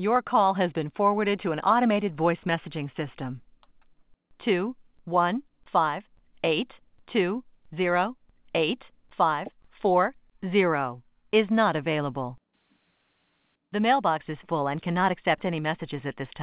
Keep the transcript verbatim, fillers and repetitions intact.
Your call has been forwarded to an automated voice messaging system. two one five eight two zero eight five four zero is not available. The mailbox is full and cannot accept any messages at this time.